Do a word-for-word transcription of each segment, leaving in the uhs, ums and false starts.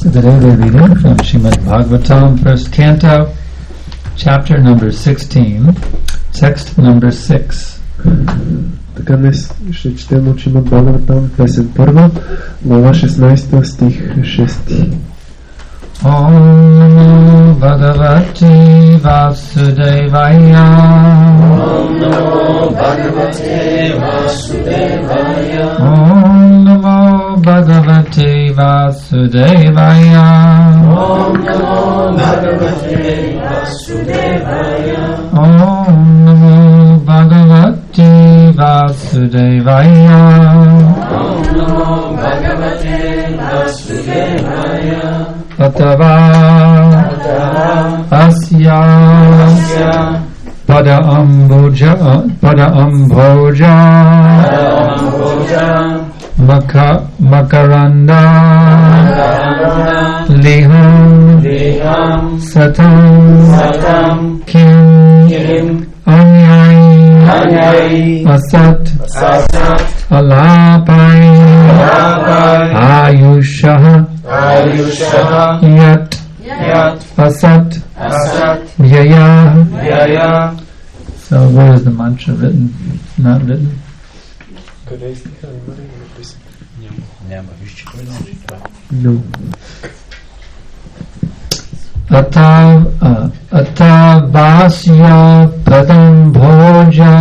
So today we're reading from Srimad Bhagavatam, first canto, chapter number sixteen, text number six. Така днес ще четем от Шримад Бхагаватам, песен първа, глава шестнайсета, стих шести. Om Namo Bhagavate Vasudevaya. Om Namo Bhagavate Vasudevaya. Om Namo Bhagavate Vasudevaya. Om Namo Bhagavate Vasudevaya. Om Namo Bhagavate Vasudevaya. Om Namo Bhagavate Vasudevaya. Atava Asya Pada Amboja Pada Amboja Maka Makaranda Liham Satam Kim Anyai Asat Alapai Ayushaha Ayushaha Yat Yat Asat Asat Vyaya. Vyaya. So where is the mantra written? Not written? No. Atav uh, Atavasya Padam Bhoja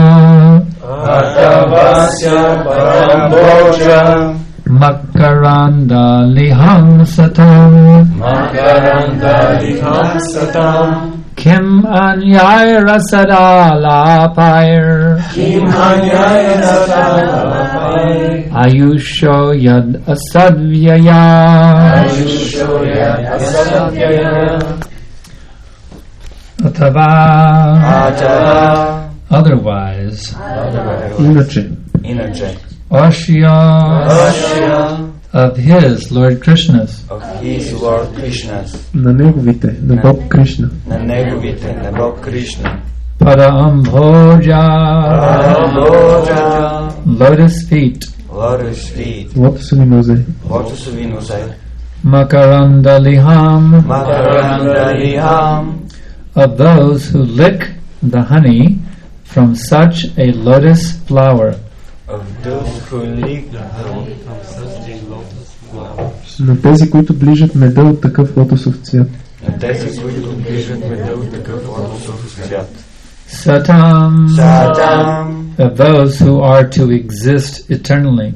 Atavasya Paramboja Makaranda Liham Satam Makaranda Liham Satam Kim Anyay Rasadalapair Kim Anyaya Satam Ayusho Yad Asadvyaya Ayusho Yad Asatyaya Atava Atava Otherwise Иначе, Inache Ashya Ashya of his Lord Krishna's of his Lord Krishna's на неговите, на Бог Кришна, на неговите, на Бог Кришна Paramboja Paramboja Lotus feet Lotus feet лотосови нозе, Лотосови нозе Makaranda Liham Makaranda Liham of those who lick the honey from such a lotus flower. of those who lick на тези, които ближат меда от такъв лотосов цвят. на тези, които ближат меда от такъв лотосов цвят. Satam Satam of those who are to exist eternally.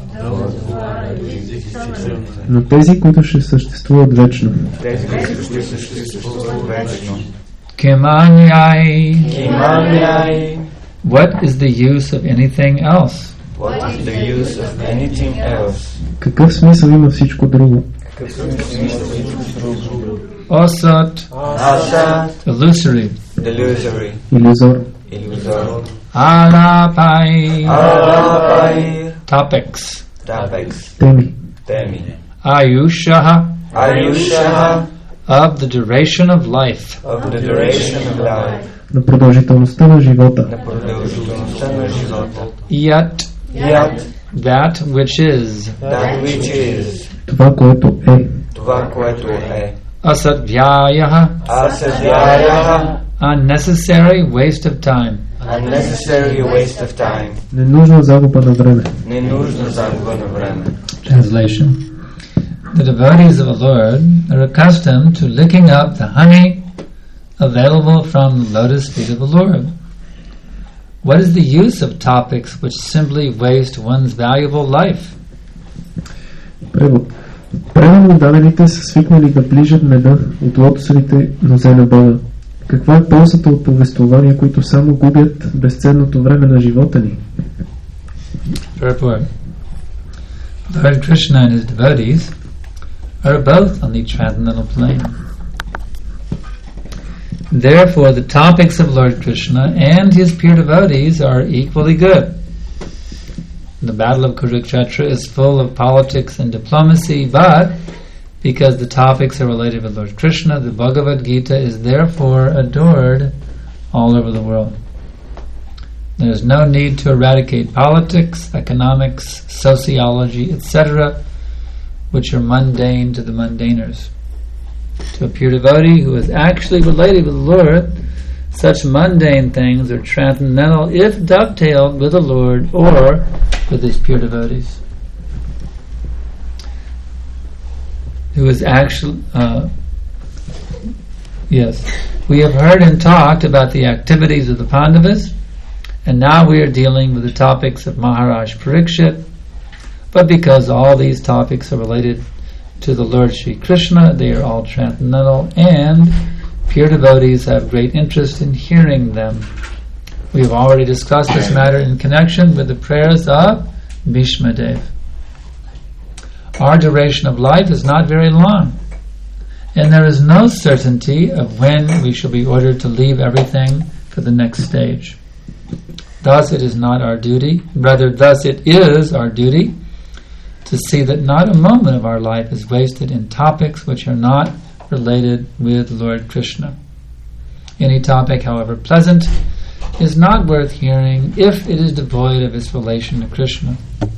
На тези, които ще съществуват вечно. тези, които ще съществуват вечно. Kimanyai. Kimanyai. What is the use of anything else? What is the use of anything else? Какъв смисъл има всичко друго? Какъв смисъл всичко друго? Osat Asat illusory. Illusory Иллюзор. Illusory Alapai Alapai topics. Topics Теми. Temi Ayushaha Ayushaha of the duration of life. of the duration of life. На продължителността на живота. На продължителността на живота. Yet Yet that which is that which is Това, което е. това, което е. asatvyaya, Asatyayaha unnecessary waste of time. Unnecessary waste of time. Ненужна загуба на време. Ненужна загуба на време. Translation. The devotees of the Lord are accustomed to licking up the honey available from the lotus feet of the Lord. What is the use of topics which simply waste one's valuable life? Превод. Правилно дадените са свикнали да ближат меда от лотосовите нозе на Бога. Каква е ползата от повествования, които само губят безценното време на живота ни? Purport. Lord Krishna and his devotees are both on the transcendental plane. Therefore, the topics of Lord Krishna and his pure devotees are equally good. The battle of Kurukshetra is full of politics and diplomacy, but because the topics are related with Lord Krishna, the Bhagavad Gita is therefore adored all over the world. There is no need to eradicate politics, economics, sociology, et cetera, which are mundane to the mundaners. To a pure devotee who is actually related with the Lord, such mundane things are transcendental if dovetailed with the Lord or with his pure devotees. Who is actually, uh, yes, we have heard and talked about the activities of the Pandavas, and now we are dealing with the topics of Maharaj Parikshit. But because all these topics are related to the Lord Sri Krishna, they are all transcendental, and pure devotees have great interest in hearing them. We have already discussed this matter in connection with the prayers of Bhishma Dev. Our duration of life is not very long, and there is no certainty of when we shall be ordered to leave everything for the next stage. Thus it is not our duty, rather thus it is our duty to see that not a moment of our life is wasted in topics which are not related with Lord Krishna. Any topic, however pleasant, is not worth hearing if it is devoid of its relation to Krishna.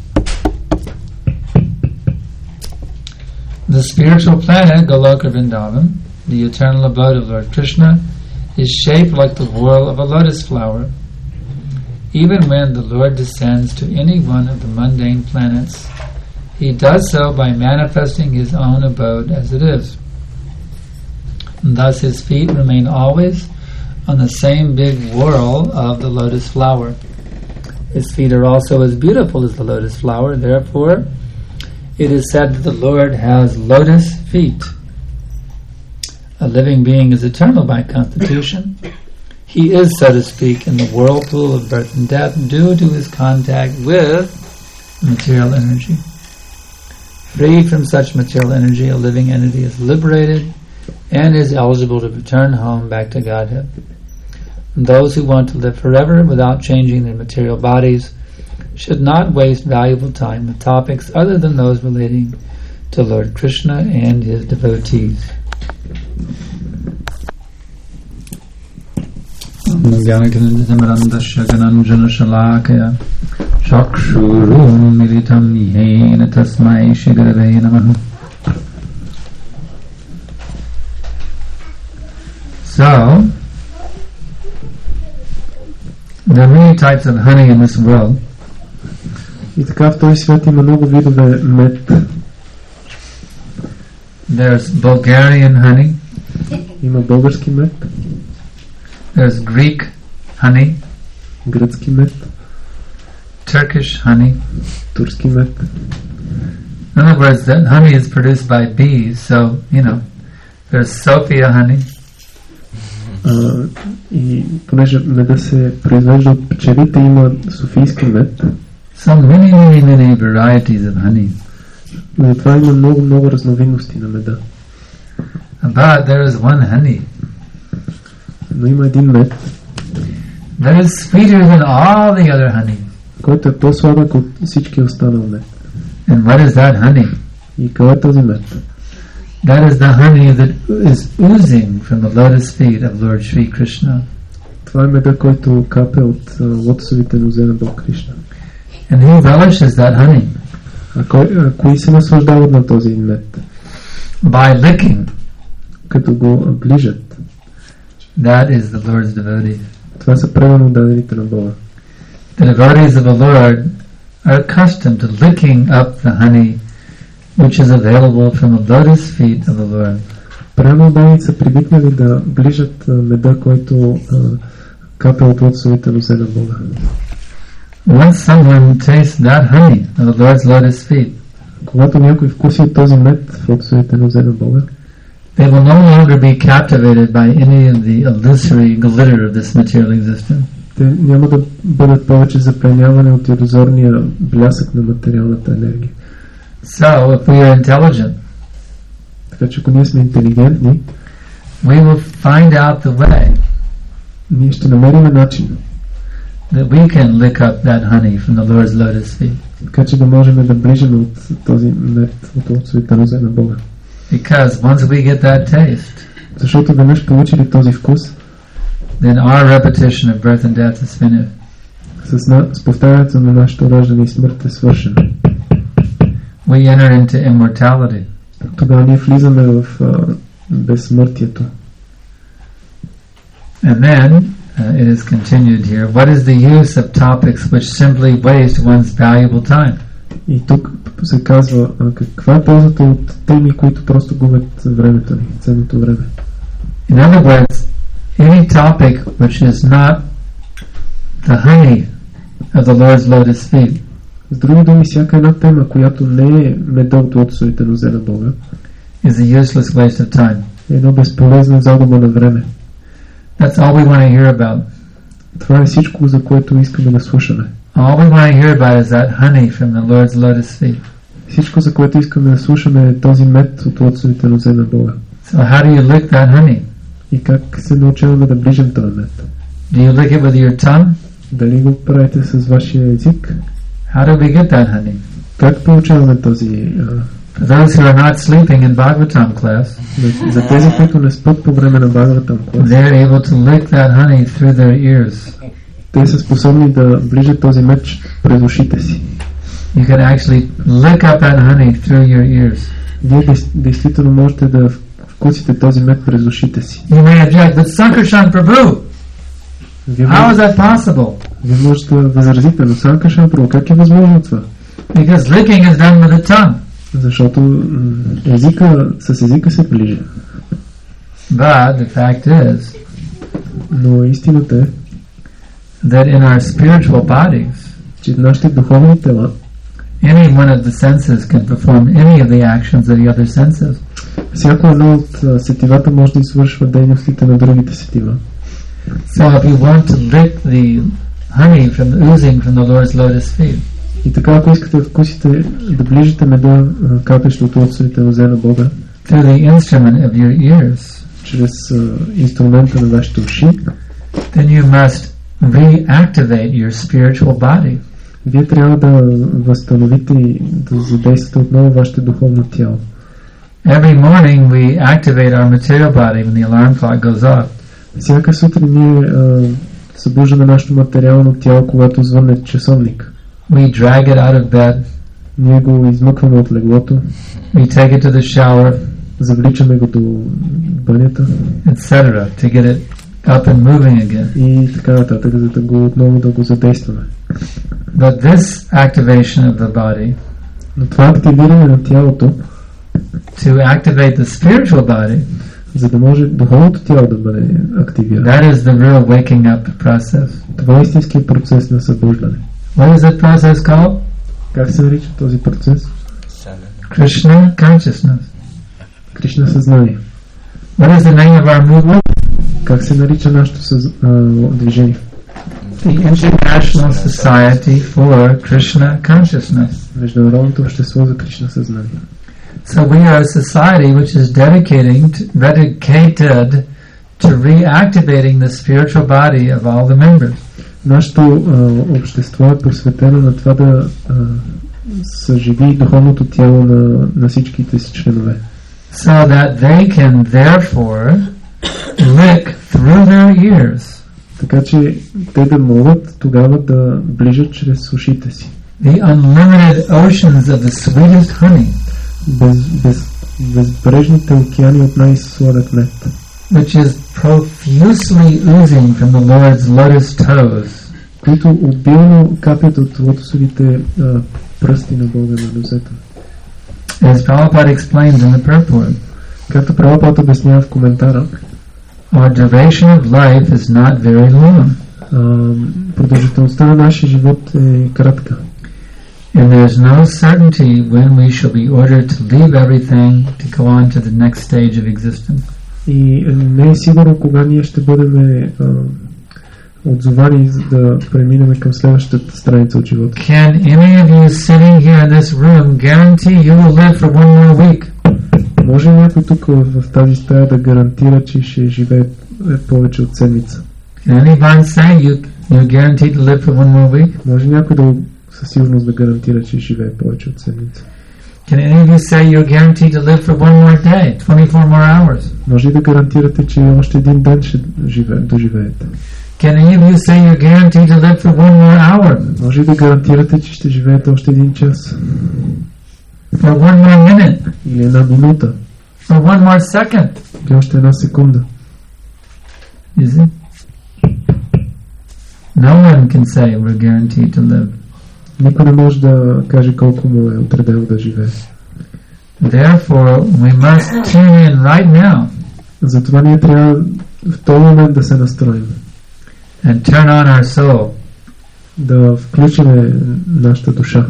The spiritual planet Goloka Vrindavan, the eternal abode of Lord Krishna, is shaped like the whorl of a lotus flower. Even when the Lord descends to any one of the mundane planets, he does so by manifesting his own abode as it is. And thus his feet remain always on the same big whorl of the lotus flower. His feet are also as beautiful as the lotus flower, therefore it is said that the Lord has lotus feet. A living being is eternal by constitution. He is, so to speak, in the whirlpool of birth and death due to his contact with material energy. Free from such material energy, a living entity is liberated and is eligible to return home back to Godhead. And those who want to live forever without changing their material bodies should not waste valuable time with topics other than those relating to Lord Krishna and his devotees. Chakshurum militam nihena tasmai shigrave namaha. So, there are many types of honey in this world. И така в този свят има много видове мед. There's Bulgarian honey. Има български мед. There's Greek honey. Гръцки мед. Turkish honey. Турски мед. In other words, that honey is produced by bees, so, you know, there's Sophia honey. Uh, и понеже меда се произвежда от пчелите, има софийски мед. So many, many, many varieties of honey. Затова има много, много разновидности на меда. But there is one honey. Но има един мед, that is sweeter than all the other honey. който е по-сладък от всички останал мед. And what is that honey? И кой е този мед? That is the honey that is oozing from the lotus feet of Lord Sri Krishna. Това е меда, който капе от uh, лотосовите нозе на Бог Кришна. And who relishes that honey? А кой, а, кои се наслаждават на този мед? By licking. Като го ближат. That is the Lord's devotees. Това са предано дадените на Бога. The devotees of the Lord are accustomed to licking up the honey which is available from the lotus feet of the Lord. Предано дадените са привикнали да ближат uh, меда, който uh, капе от лотосовите нозе на Бога. Once someone tastes that honey of the Lord's lotus feet, когато някой вкуси този мед в лотосовите нозе на Бога, they will no longer be captivated by any of the illusory glitter of this material existence. Те няма да бъдат повече запленявани от илюзорния блясък на материалната енергия. So, if we are intelligent, така че ако ние сме интелигентни, we will find out the way ние ще намерим начин that we can lick up that honey from the Lord's lotus feet. Така че да можем да ближим от този мед от лотосовите нозе на Бога. Because once we get that taste, защото веднъж получили този вкус, then our repetition of birth and death is finished. С, на, с повтарянето на нашето раждане и смърт е свършено. we enter into immortality. Тогава ние влизаме в а, безсмъртието. And then uh, it is continued here. What is the use of topics which simply waste one's valuable time? И тук се казва, а, каква е ползата от теми, които просто губят времето ни, ценното време. In other words, any topic which is not the honey of the Lord's lotus feet С други думи, всяка една тема, която не е меда от лотосовите нозе на Бога, is a useless waste of time. е едно безполезно загуба на време. That's all we want to hear about. Това е всичко, за което искаме да слушаме. All we want to hear about is that honey from the Lord's lotus feet. Всичко, за което искаме да слушаме, е този мед от лотосовите нозе на Бога. So how do you lick that honey? И как се научаваме да ближим този мед? Do you lick it with your tongue? Дали го правите с вашия език? How do we get that honey? Как получаваме този... А, For those who are not sleeping in Bhagavatam class, за тези, които не спят по време на Бхагаватам клас, they're able to lick that honey through their ears. те са способни да ближат този мед през ушите си. You can actually lick up that honey through your ears. Вие дес- действително можете да вкусите този мед през ушите си. You may object, but Sankarshan Prabhu, Вие, how може, is that possible? вие можете да възразите, но Санкаршан Прабху, как е възможно това? Because licking is done with the tongue. Защото м, езика, с езика се ближи. But the fact is Но истината е, that in our spiritual bodies, че нашите духовни тела, any one of the senses can perform any of the actions of the other senses. всяко едно от а, сетивата може да извършва дейностите на другите сетива. So if you want to lick the honey from oozing from the Lord's lotus feet, И така, ако искате да вкусите, да ближите меда, а, капещ от лотосовите нозе на Бога, through the instrument of your ears, чрез а, инструмента на вашите уши, then you must reactivate your spiritual body. вие трябва да възстановите и да задействате отново вашето духовно тяло. Every morning we activate our material body when the alarm clock goes off. Всяка сутрин ние а, събуждаме нашето материално тяло, когато звънне часовник. We drag it out of bed, Ние го измъкваме от леглото, we take it to the shower, завличаме го до банята et cetera, to get it up and moving again. и така нататък, за да го отново да го задействаме. But this activation of the body, Но това активиране на тялото, to activate the spiritual body, за да може духовното тяло да бъде активирано, that is the real waking up process. това е истинският процес на събуждане. What is that process called? Как се нарича този процес? Krishna consciousness. Кришна съзнание. What is the name of our movement? Как се нарича нашето съз... а, движение? The International Society for Krishna Consciousness. Международното общество за Кришна съзнание. So we are a society which is dedicating to, dedicated to reactivating the spiritual body of all the members. Нашето а, общество е посветено на това да а, съживи духовното тяло на, на всичките си членове. So that they can therefore lick through their ears Така че те да могат тогава да ближат чрез ушите си. the unlimited oceans of the sweetest honey, Без, без, безбрежните океани от най-сладък мед, which is profusely oozing from the Lord's lotus toes. които обилно капят от лотосовите а, пръсти на Бога на нозето. As Prabhupada explains in the purport, Както Прабхупад обяснява в коментара, our duration of life is not very long, а, продължителността на нашия живот е кратка. and there is no certainty when we shall be ordered to leave everything to go on to the next stage of existence. И не е сигурно кога ние ще бъдем а, отзовани за да преминем към следващата страница от живота. Can any of you sitting here in this room guarantee you will live for one more week? Може ли някой тук в, в тази стая да гарантира, че ще живее повече от седмица? Can anyone say you you're guaranteed to live for one more week? Може ли някой да със сигурност да гарантира, че ще живее повече от седмица? Can any of you say you're guaranteed to live for one more day, twenty-four more hours? Може ли да гарантирате, че още един ден ще живе, доживеете? Can any of you say you're guaranteed to live for one more hour? Може ли да гарантирате, че ще живеете още един час? or one more minute, или една минута, or one more second. или още една секунда. You see? No one can say we're guaranteed to live. Никой не може да каже колко му е отредено да живее. Therefore, we must tune in right now Затова ние трябва в този момент да се настроим, and turn on our soul. да включим нашата душа.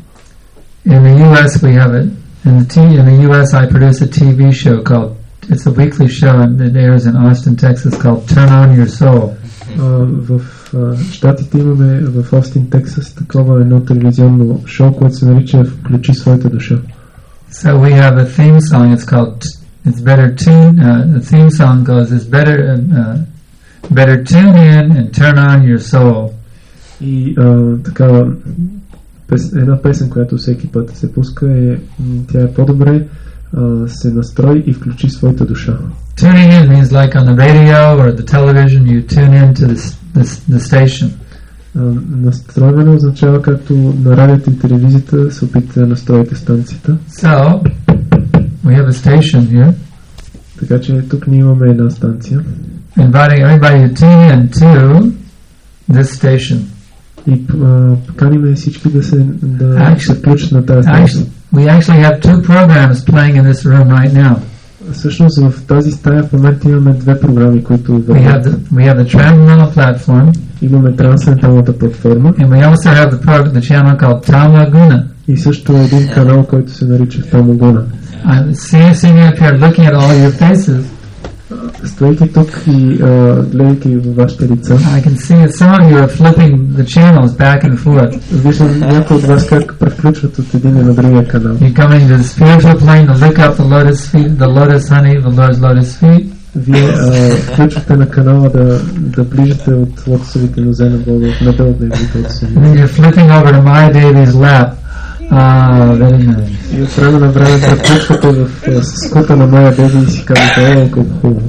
In the U S we have it. In the T in the U S I produce a T V show called, it's a weekly show that airs in Austin, Texas, called Turn On Your Soul. Uh, в uh, Щатите имаме в Остин, Тексас такова едно телевизионно шоу, което се нарича Включи своята душа. So we have a theme song. It's called, it's better tune. Uh, the theme song goes, it's better uh, better tune in and turn on your soul. И uh, такава пес, една песен, която всеки път се пуска е, тя е по-добре uh, се настрои и включи своята душа. Tuning in means like on the radio or the television, you tune in to the, the, the station. Uh, настройване означава както на радиото и телевизията се опитате да настроите станцията. So, we have a station here. Така че тук ние имаме една станция. Inviting everybody to tune in to this station. И uh, поканиме всички да се, да Actually- се включат на тази станция. Actually, we actually have two programs playing in this room right now. Всъщност в тази стая в момента имаме две програми, които We have вървят. the we have the Transcendental platform, Имаме трансценденталната платформа and we also have the pro- the channel called Tamaguna. и също един канал, който се нарича Тамогона. I'm seeing, seeing up here, looking at all your faces. Стоейки тук и uh, гледайки във вашите лица, I can see that some of you are flipping the channels back and forth. виждам някои от вас как превключват от един на другия канал. You're coming to the spiritual plane to lick up the lotus feet, the lotus honey, the Lord's lotus feet. Вие uh, включвате на канала да, да ближате от лотосовите нозе на Бога, от меда от неговите лотосови And then нозе. you're flipping over to my Devi's lap. Ah, very nice. И от време на време превключвате в uh, скута на моя деви и си казвате, о, колко хубаво.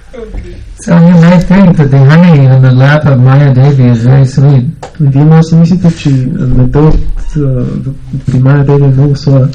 So you may think that the honey in the lap of Maya Devi is very sweet. Вие може да си мислите, че медът uh, при Майя Деви е много сладък.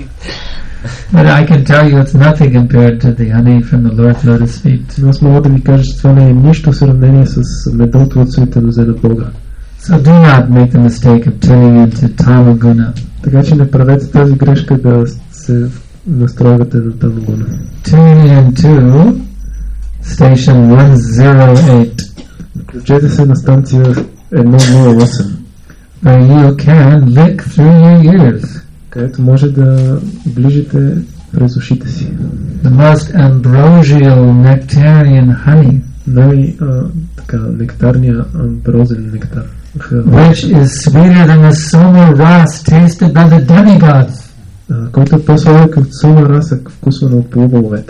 But I can tell you it's nothing compared to the honey from the Lord's lotus feet. Но аз мога да ви кажа, че това не е нищо в сравнение с меда от лотосовите нозе на Бога. So do not make the mistake of tuning into Tamaguna. Така че не правете тази грешка да се настройвате на Тамогона. Tune into station one oh eight, Включете се на станция едно нула осем, where you can lick through your ears където може да ближите през ушите си. the most ambrosial nectarian honey, Най- а, така, нектарния амброзен нектар, which is sweeter than the soma ras tasted by the demigods. а, който е по-сладък от сома раса, вкусвана от полуболовете.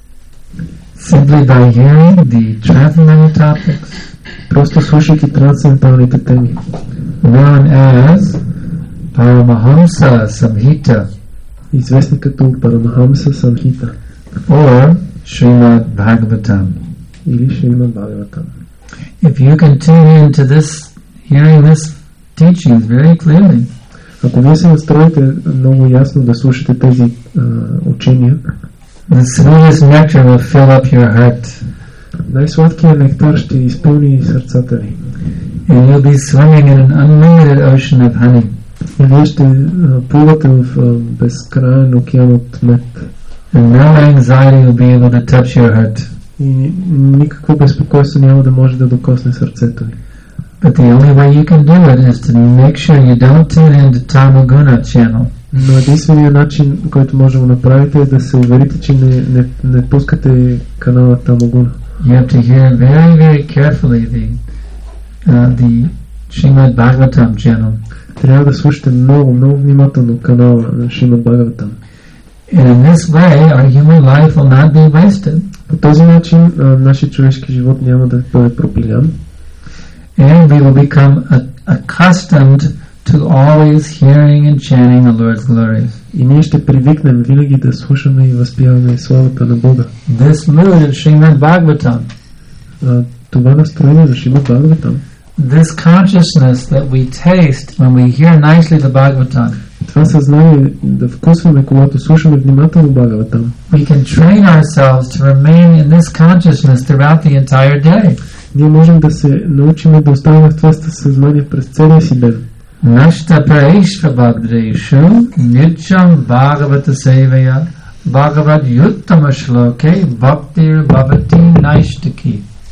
Simply by hearing the transcendental topics Просто слушайки трансценденталните теми, known as Paramahamsa Samhita известни като Парамахамса Санхита or Srimad Bhagavatam. или Шримад Бхагаватам. If you can tune into this, hearing this teachings very clearly, Ако вие се настроите много ясно да слушате тези а, учения, the sweetest nectar will fill up your heart, най-сладкият нектар ще изпълни сърцата ви. and you'll be swimming in an unlimited ocean of honey. И вие ще а, плувате в а, безкрайен океан от мед. And no anxiety will be able to touch your heart. И никакво безпокойство няма да може да докосне сърцето ви. But the only way you can do it is to make sure you don't tune into Tamaguna channel. Но единственият начин, който може да го направите, е да се уверите, че не, не, не пускате канала Тамогуна. You have to hear very, very carefully the uh, the Srimad Bhagavatam channel. Трябва да слушате много, много внимателно канала на Шримад Бхагаватам. And in this way, our human life will not be wasted. По този начин а, нашия човешки живот няма да бъде пропилян. And we will become a- accustomed to always hearing and chanting the Lord's glories. И ние ще привикнем винаги да слушаме и възпяваме славата на Бога. This mood of Srimad Bhagavatam, А, това настроение на Шримад Бхагаватам, this consciousness that we taste when we hear nicely the Bhagavatam, това съзнание да вкусваме, когато слушаме внимателно Бхагаватам. We can train ourselves to remain in this consciousness throughout the entire day. Ние можем да се научим да оставаме в това съзнание през целия си ден. Nashta praishva bhagdreshu nityam bhagavata sevaya bhagavad yuttama shloke bhaktir bhavati naishtaki.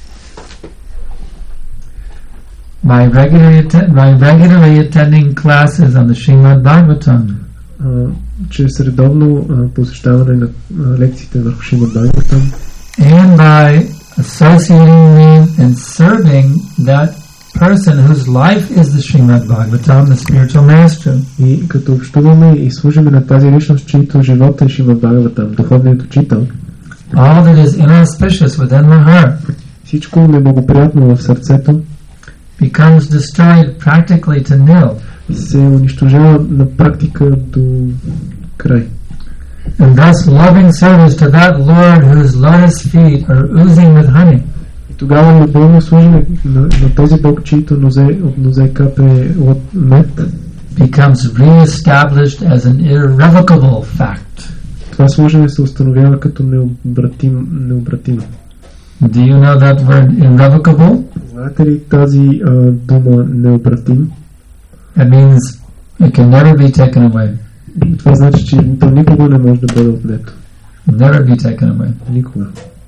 By regularly, atten- by regularly attending classes on the Srimad Bhagavatam, А, чрез редовно а, посещаване на а, лекциите върху Шримад Бхагаватам and by associating with and serving that person whose life is the Srimad Bhagavatam, the spiritual master. и като общуваме и служиме на тази личност, чието живот е Шримад Бхагаватам, духовният учител, All that is inauspicious within the heart всичко неблагоприятно в сърцето becomes destroyed practically to nil. се унищожава на практика до край. And thus loving service to that Lord whose lotus feet are oozing with honey И тогава любовно служене на, на този Бог, чието нозе, от нозе капе от мед, becomes re-established as an irrevocable fact. това служене се установява като необратим, необратимо. Do you know that word irrevocable? Знаете ли тази а, дума необратим? It means it can never be taken away. Това значи, че то никога не може да бъде отнето. Never be taken away. Никога.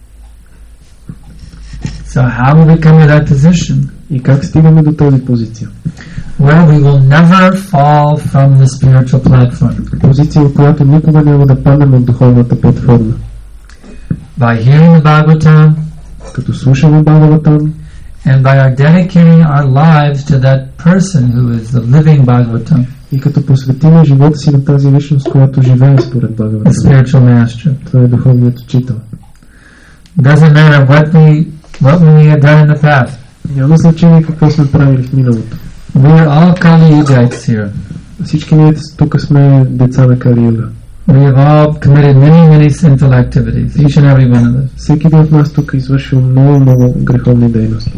So how do we come to that position? И как стигаме до тази позиция? Well, we will never fall from the spiritual platform. Позиция, в която никога няма да паднем от духовната платформа. By hearing the Bhagavatam Като слушаме Бхагаватам and by our dedicating our lives to that person who is the living Bhagavatam, и като посветиме живота си на тази личност, която живее според the Бхагаватам. spiritual master. Това е духовният учител. Doesn't matter what we what we have done in the past. Няма значение какво сме правили в миналото. We are all Kali Yugites here. Всички ние тук сме деца на Кали Юга. We have all committed many, many sinful activities, each and every one of us. Всеки един от нас тук е извършил много, много греховни дейности.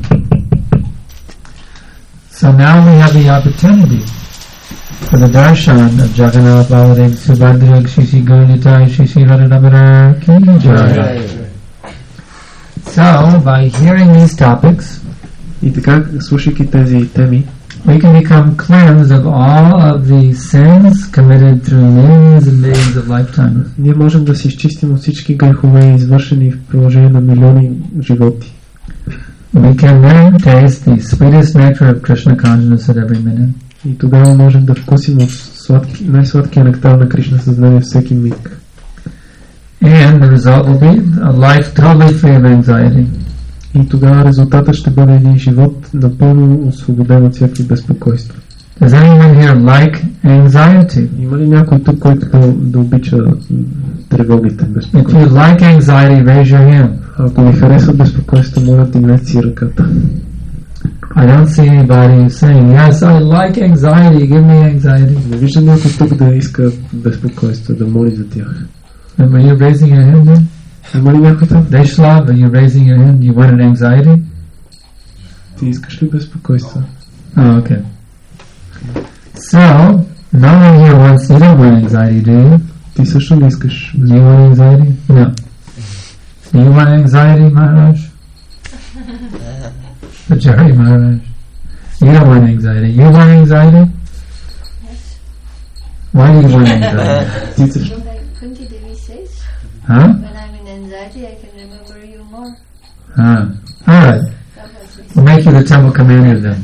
So now we have the opportunity for the darshan of Jagannath Baladev Subhadra Shishi Gaunitai Shishi Radhabara Ki Jai. So, by hearing these topics, И така, слушайки тези теми, we can become cleansed of all of the sins committed through millions and millions of lifetimes. ние можем да се изчистим от всички грехове, извършени в продължение на милиони животи. We can then taste the sweetest nectar of Krishna consciousness at every minute. И тогава можем да вкусим от сладки, най-сладкия нектар на Кришна съзнание всеки миг. And the result will be a life totally free of anxiety. И тогава резултатът ще бъде един живот напълно освободен от всякакви безпокойства. Does anyone here like anxiety? Има ли някой тук, който да, да обича тревогите, If безпокойства? you like anxiety, raise your hand. Ако ви харесва безпокойство, моля да дигнете си ръката. I don't see anybody saying, yes, I like anxiety, give me anxiety. Не виждам някой тук да иска безпокойство, да моли за тях. And were you raising your hand then? Има ли някой тук? Deshlav, are you raising your hand? You wanted anxiety? Ти искаш ли безпокойство? Oh, okay. So, no one here wants, you don't want anxiety, do you? Ти също не искаш Do you want anxiety? No. Do you want anxiety, Maharaj? Pujari Maharaj. You don't want anxiety. You want anxiety? Why do you want anxiety? Ти също. Like Kunti Devi says, Huh? when I'm in anxiety, I can remember you more. Huh. All right. We'll make you the temple commander then.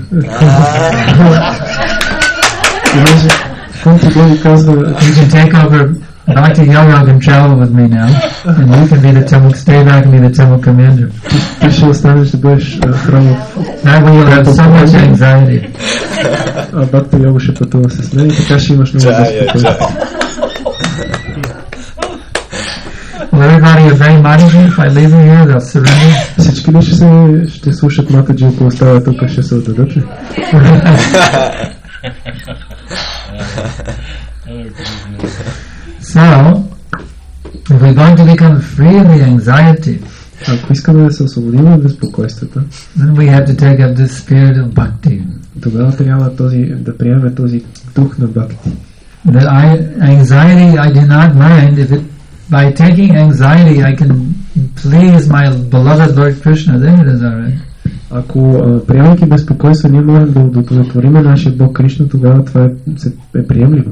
Понеже Кунти Деви казва, You can take over. Bhakti Yoga can travel with me now, and you can be the temple. Stay back and be the temple commander. ти ще останеш да бъдеш а, храмов, That way you'll have so much anxiety. а Бхакти Йога ще пътува с мен и така ще имаш много безпокойство. Will everybody obey Mataji if I leave them here? They'll surrender. Всички ли ще, се, ще слушат Матаджи, ако оставя тук, ще се отдадат ли? So, if we're going to become free of the anxiety, Ако искаме да се освободим от безпокойствата, then we have to take up this spirit of bhakti. тогава трябва този, да приемем този дух на бхакти. That I anxiety I do not mind if it by taking anxiety I can please my beloved Lord Krishna, then it is alright. Ако а, приемайки безпокойство ние можем да удовлетвориме нашия Бог Кришна, тогава това е, е приемливо.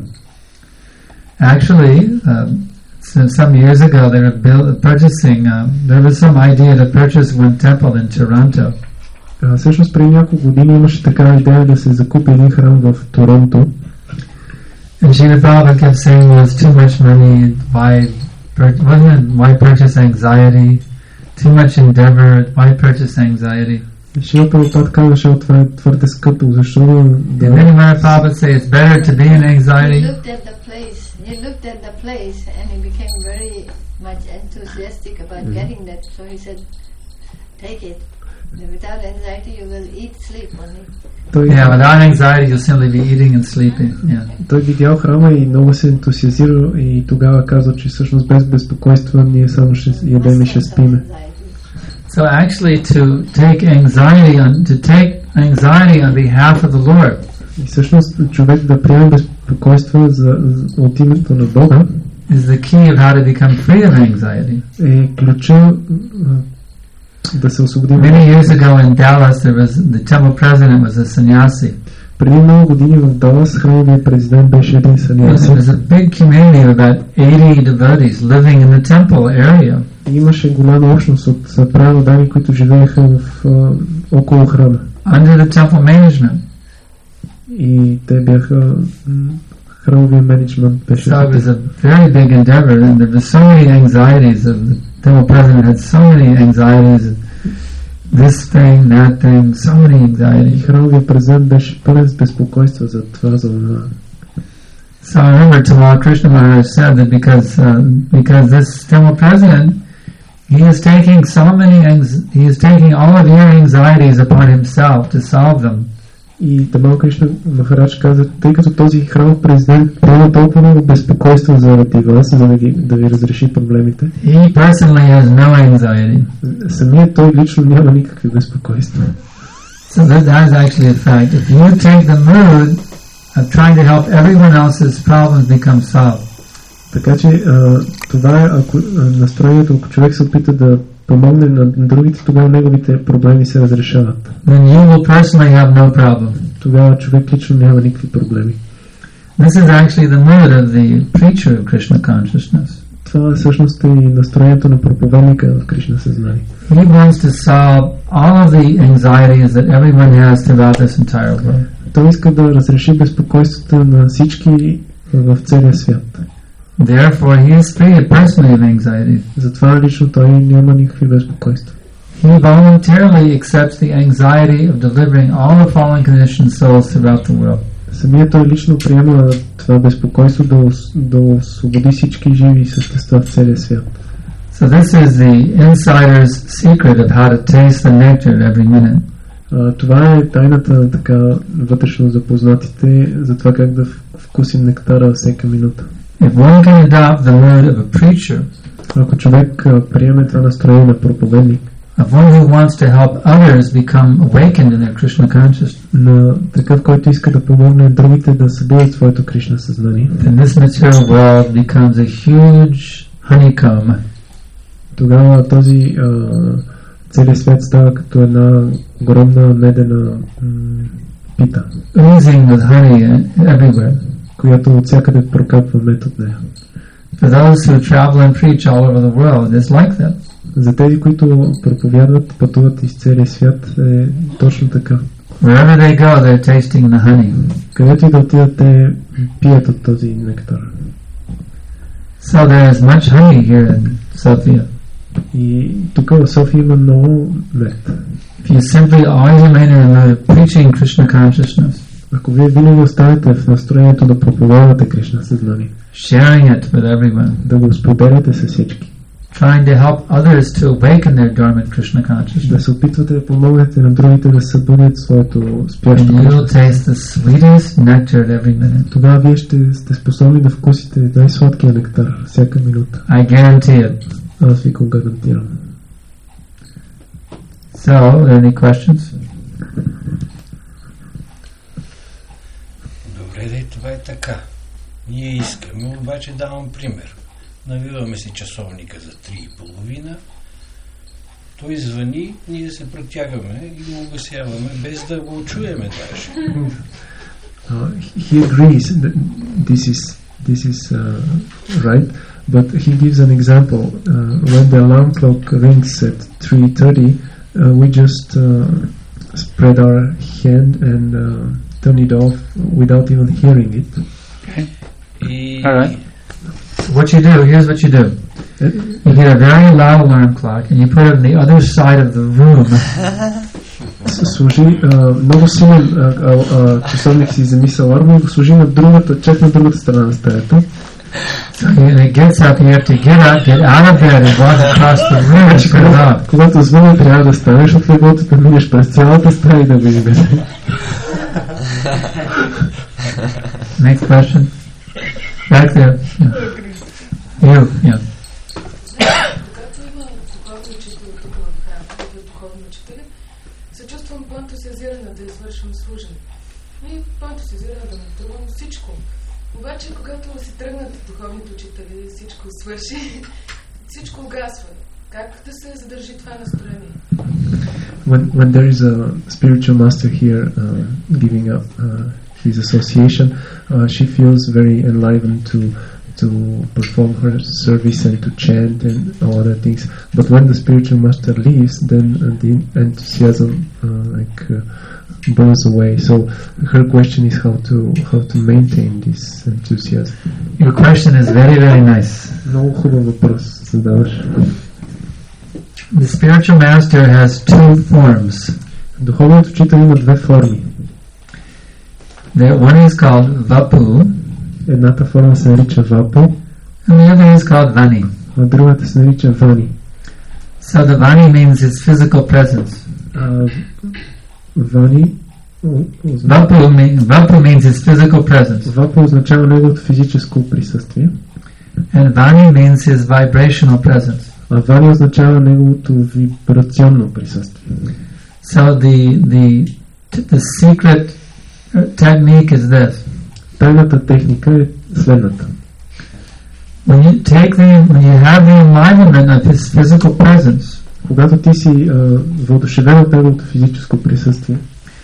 Actually, uh, some years ago they were build, purchasing, uh, there was some idea to purchase one temple in Toronto. А, всъщност преди няколко години имаше такава идея да се закупи един храм в Торонто. And Srila Prabhupada kept saying, well, it's too much money, why, pur- wasn't it, why purchase anxiety? Too much endeavor, why purchase anxiety? Шрила Прабхупад казваше, това е твърде скъпо, защото да... And then Mara Prabhupada say it's better to be in He anxiety. looked at the place. He looked at the place, and he became very much enthusiastic about Mhm. getting that. So he said, "Take it. Without anxiety, you will eat, sleep only." Той, Yeah, without anxiety you'll simply be eating and sleeping. Yeah. той видял храма и много се ентусиазира и тогава каза, че всъщност без безпокойство ние само ще ядем и ще спиме. So actually to take anxiety on, to take anxiety on behalf of the Lord И всъщност човек да приеме безпокойство за, за, от името на Бога is the key of how to become free of anxiety. е ключа а, да се освободим. Many years ago in Dallas, there was the temple president was a sannyasi. Преди много години в Далас храмовият президент беше един There саньяси. was a big community of about eighty devotees living in the temple area. Имаше голяма общност от праведани, които живееха в а, около храма. Under the temple management. И те бяха м, храмовия менеджмент беше. So it was a very big endeavor, and there were so many anxieties. The temple president had so many anxieties. This thing, that thing, so many И anxieties. храмовия президент беше пълен с безпокойство за това, за това. So I remember Tamal Krishna Maharaj said that because uh, because this temple president, he is taking so many anx- he is taking all of your anxieties upon himself to solve them. И Тамал Кришна Махарадж каза, тъй като този храмов президент приема толкова много безпокойство заради вас, за да, ги, да ви разреши проблемите, He personally has no anxiety. самият той лично няма никакви безпокойства. So that, that is actually a fact. If you take the mood of trying to help everyone else's problems become solved, Така че а, това е ако, а, настроението, ако човек се опита да помогне на другите, тогава неговите проблеми се разрешават. then you will personally have no problem. Тогава човек лично няма никакви проблеми. This is actually the mood of the preacher of Krishna consciousness. Това всъщност е и настроението на проповедника в Кришна съзнание. He wants to solve all of the anxieties that everyone has throughout this entire world. Той иска да разреши безпокойството на всички в целия свят. Therefore, he is free personally of anxiety. Затова лично той няма никакви безпокойства. He voluntarily accepts the anxiety of delivering all the fallen conditioned souls throughout the world. Самият той лично приема това безпокойство да, ос- да освободи всички живи същества в целия свят. So this is the insider's secret of how to taste the nectar every minute. А, това е тайната така вътрешно запознатите за това как да в- вкусим нектара всяка минута. If one can adopt the mood of a preacher, Ако човек а, приеме това настроение на проповедник, of one who wants to help others become awakened in their Krishna consciousness, на такъв, който иска да помогне другите да събудят своето Кришна съзнание, then this material world becomes a huge honeycomb, тогава този а, целият свят става като една огромна медена м, пита, oozing with honey everywhere. която от всякъде прокапва мед от нея. For those who travel and preach all over the world, it's like that. За тези, които проповядват, пътуват из целия свят, е точно така. Wherever they go, they're tasting the honey. Където и да отидат, те пият от този нектар. So there is much honey here in Sofia. И тук в София има много мед. If you simply always remain in the mood of preaching Krishna consciousness, Ако вие винаги оставите в настроението да проповядвате Кришна съзнание, sharing it with everyone, да го споделяте с всички, trying to help others to awaken their dormant Krishna да consciousness, се опитвате да помогнете на другите да събудят своето спящо and you'll Кришна, taste the sweetest nectar at every minute. тогава вие ще сте способни да вкусите най-сладкия нектар всяка минута. I guarantee it. Аз ви го гарантирам. So, are there any questions? Добре, да, това е така. Ние искаме, обаче давам пример. Навиваме си часовника за три и половина. Той звъни, ние се протягаме и го угасяваме, без да го чуеме даже. Uh, he agrees that this is this is uh, right, but he gives an example. Uh, when the alarm clock rings at three thirty, uh, we just uh, spread our hand and uh, turn it off without even hearing it. Okay. И... All right. What you do, here's what you do. You get a very loud alarm clock and you put it on the other side of the room. Служи uh, много силен uh, uh, uh, часовник си замиса аларма и го служи на другата, чак на другата страна на стаята. So when it gets up, you have to get up, get out of bed and walk across the room and turn it off. Когато звъня, трябва да станеш от леглото, да минеш през цялата стая и да го изгадеш. Next question. Back there. Yeah. You, yeah. Когато има духовни учители тук в храма, духовни учители, се чувствам по-ентусиазирана да извършвам служене. И по-ентусиазирана да натрувам всичко. Обаче, когато си тръгнат духовните учители, всичко свърши, всичко угасва. Как да се задържи това настроение? When, when there is a spiritual master here uh, giving up uh, his association, uh, she feels very enlivened to to perform her service and to chant and all other things. But when the spiritual master leaves, then uh, the enthusiasm uh, like uh, burns away. So her question is how to how to maintain this enthusiasm. Your question is very, very nice. Много хубав въпрос задаваш. The spiritual master has two forms. Духовният учител има две форми. The one is called Vapu, Едната форма се нарича Вапо, and the other is called Vani. а другата се нарича Вани. So the Vani means his physical presence. А, Вани Vapu, mean, Vapu means his physical presence, Вапо означава неговото физическо присъствие, and Vani means his vibrational presence. а Вани означава неговото вибрационно присъствие. So the the the secret technique is this: Тайната техника е следната. when you take the when you have the enlivenment of his physical presence, Когато ти си uh, въодушевен от неговото физическо присъствие,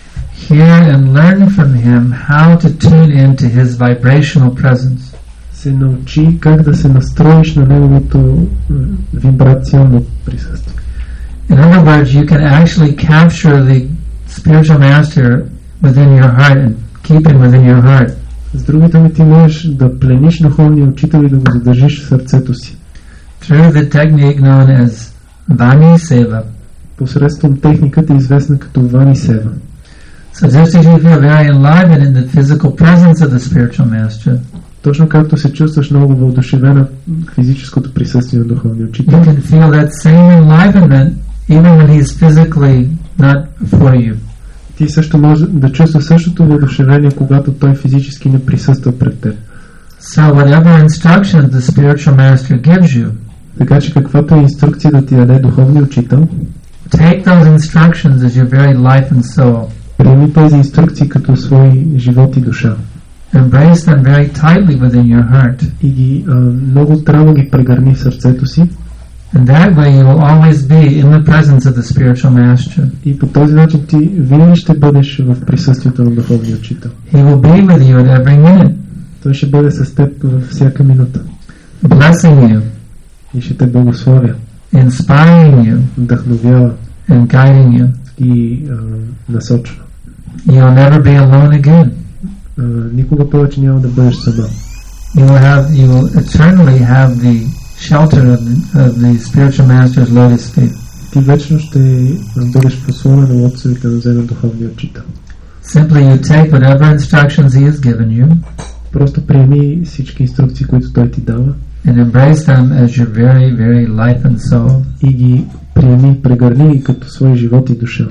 hear and learn from him how to tune into his vibrational presence. се научи как да се настроиш на неговото uh, вибрационно присъствие. In other words, you can actually capture the spiritual master within your heart and keep him within your heart. С другите думи, ти можеш да плениш духовния учител и да го задържиш в сърцето си. Through the technique known as Vani Seva. Посредством техниката, известна като Вани Сева. So just as you feel very enlivened in the physical presence of the spiritual master, Точно както се чувстваш много въодушевена в физическото присъствие на духовния you учител, can feel that same enlivenment even when he is physically not for you. ти също може да чувстваш същото въодушевение, когато той физически не присъства пред теб. So whatever instructions the spiritual master gives you, Така че каквато е инструкция да ти даде духовния учител, take those instructions as your very life and soul. приеми тези инструкции като свой живот и душа. Embrace them very tightly within your heart. И ги а, много здраво ги прегърни в сърцето си. And that way you will always be in the presence of the spiritual master. И по този начин ти винаги ще бъдеш в присъствието на духовния учител. He will be with you at every minute, Той ще бъде с теб във всяка минута blessing you, и ще те благословя, inspiring you, вдъхновява and guiding you. и а, насочва. You'll never be alone again. А, никога повече няма да бъдеш сама. You will have, you will eternally have the shelter of the, of the spiritual master's lotus feet. Ти вечно ще бъдеш послана на лотосовите нозе на духовния учител. Simply you take whatever instructions he has given you Просто приеми всички инструкции, които той ти дава, and embrace them as your very, very life and soul. и ги приеми, прегърни ги като свой живот и душа.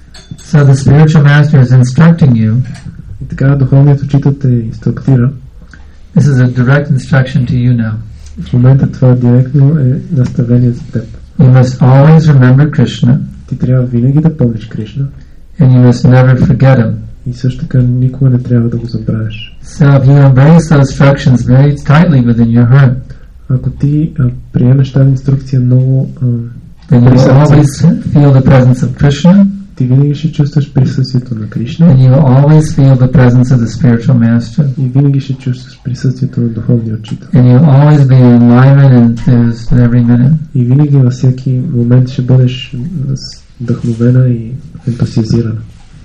So the spiritual master is instructing you. И така духовният учител те инструктира. This is a direct instruction to you now. В момента това директно е наставление за теб. You must always remember Krishna, Ти трябва винаги да помниш Кришна and you must never forget him. И също така никога не трябва да го забравяш. So if you embrace those instructions very tightly within your heart, Ако ти а, приемеш тази инструкция много, а, then you will always feel the presence of Krishna, ти винаги ще чувстваш присъствието на Кришна and you will always feel the presence of the spiritual master, и винаги ще чувстваш присъствието на духовния учител. and you will always be enlivened and enthused every minute. И винаги във всеки момент ще бъдеш вдъхновена и ентусиазирана.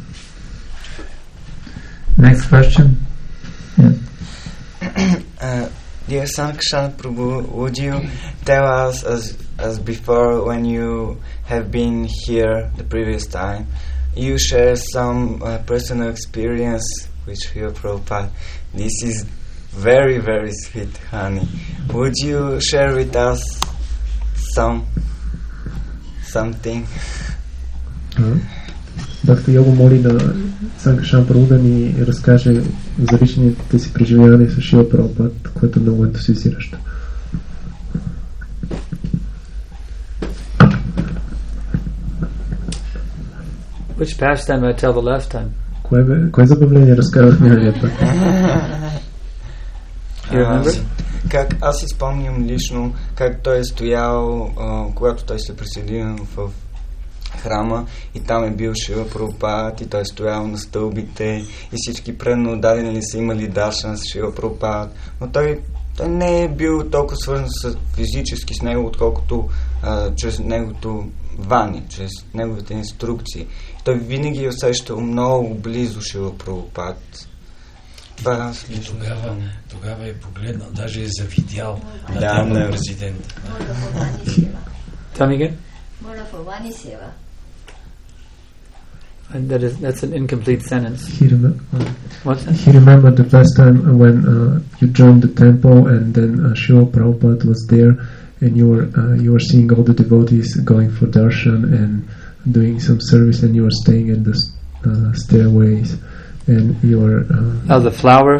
Next question. Yeah. Uh, dear Sankarshan Prabhu, would you tell us, as as before, when you have been here the previous time, you share some uh, personal experience with Srila Prabhupada. This is very, very sweet, honey. Would you share with us some something? Uh-huh. Доктор Його моли на Санкаршан Прабху да ни разкаже за личните си преживявания с Шрила Прабхупад, което е много ентусиазиращо. Which pastime I tell the last time? Кое, кое забавление разказах миналия път? Uh, как аз си спомням лично как той е стоял, uh, когато той се присъединил в храма и там е бил Шрила Прабхупад и той е стоял на стълбите и всички предно дадени са имали даршан с Шрила Прабхупад, но той, той не е бил толкова свързан с, физически с него, отколкото а, чрез неговото вани, чрез неговите инструкции. Той винаги е усещал много близо Шрила Прабхупад. Това и тогава, тогава е погледнал, даже е завидял на да, темно президент. Tell me again. More for Vani Seva. And that is that's an incomplete sentence. He, rem- What's that? he remembered the first time when uh, you joined the temple and then uh, Srila Prabhupada was there and you were uh, you were seeing all the devotees going for darshan and doing some service and you were staying in the uh, stairways and you were uh, Oh, the flower.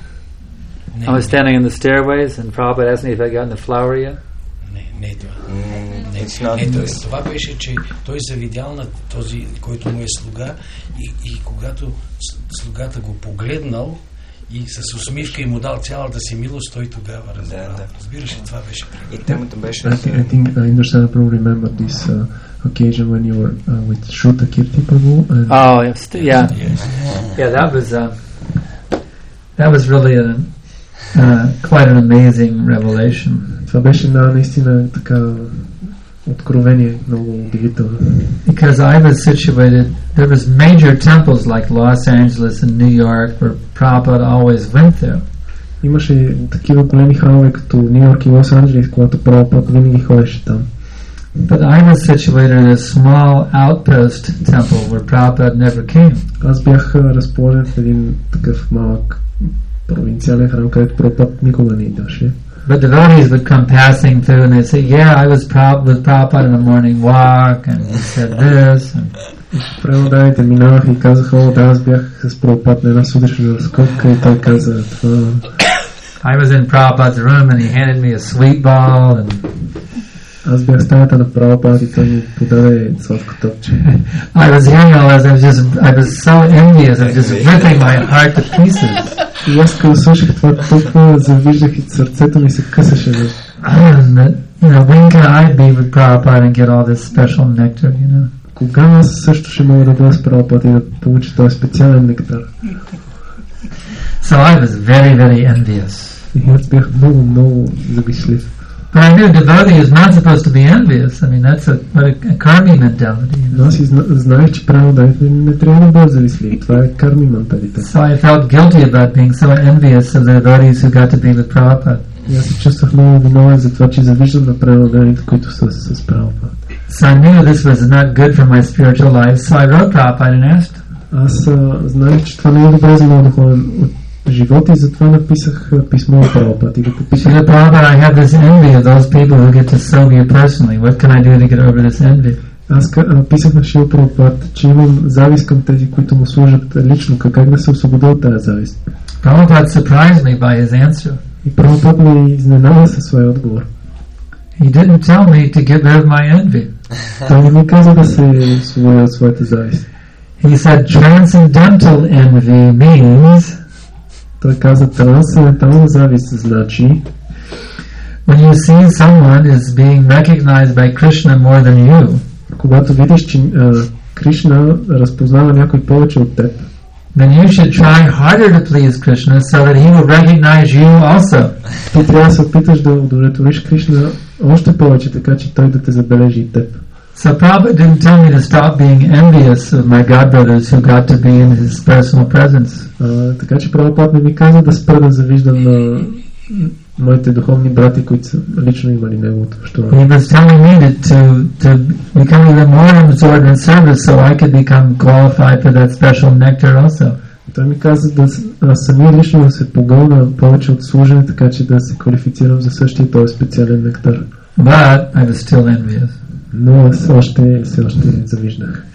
Не, I was standing in the stairways and Prabhupada asked me if I got in the flower yet. Не, не това. Mm, Не, it's not ето, this. това беше, че той завидял на този, който му е слуга и, и когато слугата го погледнал и с усмивка и му дал цялата си милост, той тогава разбрал. Да, да. Разбираш ли, това беше И пример. темата беше I, thi- I think uh, Indrasana Prabhu remembered this uh, occasion when you were uh, with Shruta Kirti Prabhu and Oh, yes, yeah, Yes. yeah. That was uh, that was really a uh, quite an amazing revelation. това беше една наистина така откровение, много удивително. Because I was situated, there was major temples like Los Angeles and New York where Prabhupada always went there. Имаше такива големи храмове като Ню Йорк и Лос Анджелес, когато Прабхупад винаги ходеше там. But I was situated at a small outpost temple where Prabhupada never came. Аз бях а, разположен в един такъв малък провинциален храм, където Прабхупад никога не идваше. But devotees would come passing through and they'd say, yeah, I was Prab- with Prabhupada in the morning walk and he said this. And Преводаните минаваха и казаха, о, да, аз бях с Прабхупад на една сутрешна разкопка и той каза това. I was in Prabhupada's room and he handed me a sweet ball and Аз бях в стаята на Прабхупад и той ми подаде сладко топче. I was hearing all this, I was just, I was so envious, I was just ripping my heart to pieces. И аз като слушах това, толкова завиждах и сърцето ми се късаше. And, you know, when can I be with Prabhupada and get all this special nectar, you know? Кога аз също ще мога да бъда с Прабхупад и да получа този специален нектар? So I was very, very envious. И аз бях много, много завишлив. But I knew devotee is not supposed to be envious. I mean, that's a, what a, a karmi mentality. You Но know? аз и зна, знаех, че праводаите не трябва да бъдат завистливи. Това е карми менталитет. So I felt guilty about being so envious of the devotees who got to be with Prabhupada. И аз се чувствах много виновен за това, че завиждам на праводаите, които са с Прабхупад. So I knew this was not good for my spiritual life, so I wrote Prabhupada and asked him. Аз а, знаех, че това не е добре за моят духовен живот и затова написах а, писмо от Прабхупад и го попитах. Srila Prabhupada, I have this envy of those people who get to serve you personally. What can I do to get over this envy? Аз написах на Шрила Прабхупад, че имам завист към тези, които му служат лично. Как да се освободя от тази завист? Prabhupada surprised me by his answer. И Прабхупад ме изненада със своя отговор. He didn't tell me to get rid of my envy. Той не ми каза да се освободя от своята завист. He said transcendental envy means той каза трансцендентална завист значи when you see someone is being recognized by Krishna more than you, когато видиш, че uh, Кришна разпознава някой повече от теб, then you should try harder to please Krishna so that he will recognize you also. ти трябва да се опиташ да удовлетвориш Кришна още повече, така че той да те забележи и теб. So Prabhupada didn't tell me to stop being envious of my godbrothers who got to be in his personal presence. Uh, така че Прабхупад не ми каза да спра да завиждам на моите духовни брати, които са лично имали неговото общуване. He was telling me to, to, to become even more absorbed in service so I could become qualified for that special nectar also. Той ми каза да аз самия лично да се погълна повече от служене, така че да се квалифицирам за същия този специален нектар. But I was still envious. Но аз още, все още завиждах.